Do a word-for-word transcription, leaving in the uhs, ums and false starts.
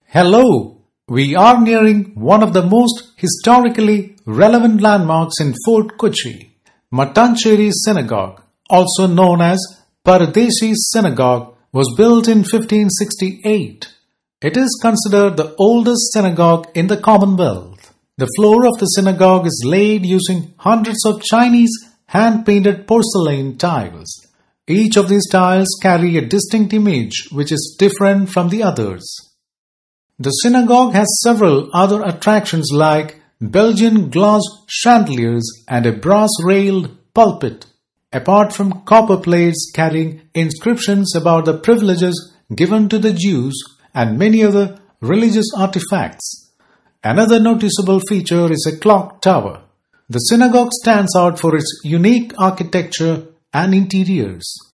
Hello! We are nearing one of the most historically relevant landmarks in Fort Kochi, Mattancherry Synagogue, also known as Paradesi Synagogue, was built in fifteen sixty-eight. It is considered the oldest synagogue in the Commonwealth. The floor of the synagogue is laid using hundreds of Chinese hand-painted porcelain tiles. Each of these tiles carry a distinct image which is different from the others. The synagogue has several other attractions like Belgian glass chandeliers and a brass-railed pulpit, apart from copper plates carrying inscriptions about the privileges given to the Jews and many other religious artifacts. Another noticeable feature is a clock tower. The synagogue stands out for its unique architecture and interiors.